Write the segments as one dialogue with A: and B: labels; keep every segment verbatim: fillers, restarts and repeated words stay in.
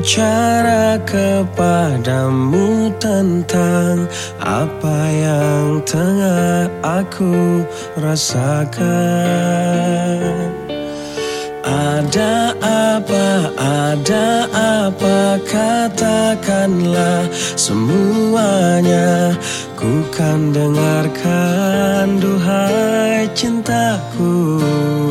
A: bicara kepadamu tentang apa yang tengah aku rasakan. Ada apa, ada apa, katakanlah semuanya. Ku kan dengarkan, duhai cintaku.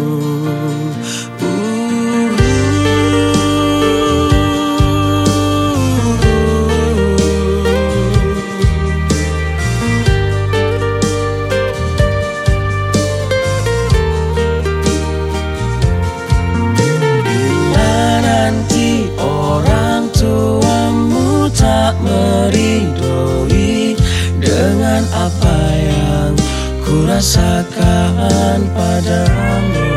A: Meridoi dengan apa yang ku rasakan padamu.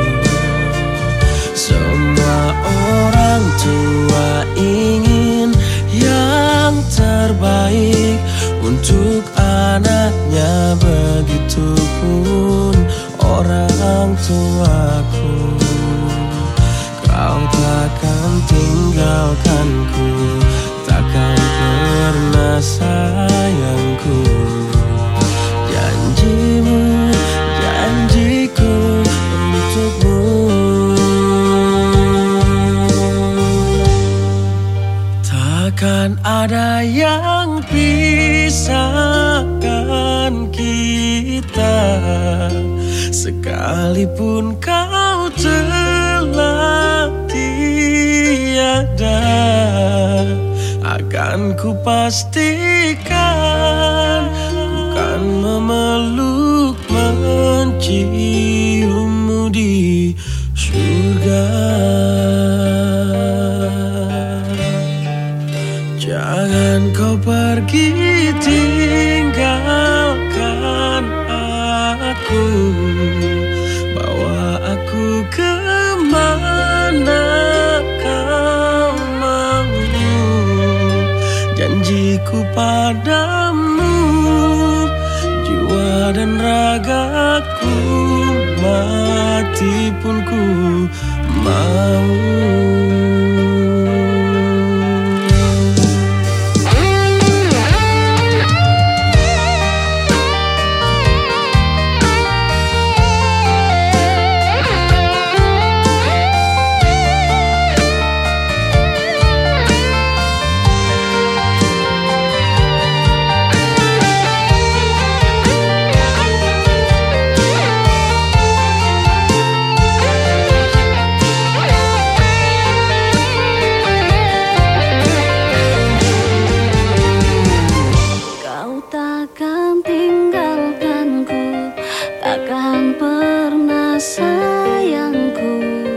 A: Semua orang tua ingin yang terbaik untuk anaknya, begitupun orang tuaku. Kau takkan tinggalkanku, takkan pernah sayangku. Janjimu, janjiku untukmu. Takkan ada yang pisahkan kita, sekalipun kau telah tiada. Akan ku pastikan, ku kan memeluk, menciummu di surga. Jangan kau pergi tinggalkan aku, bawa aku kemana kau mau. Janjiku padamu, jiwa dan ragaku, mati pun ku mau.
B: Takkan tinggalkanku, takkan pernah sayangku.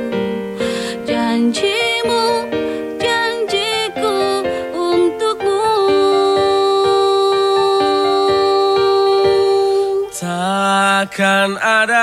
B: Janjimu, janjiku untukmu.
A: Takkan ada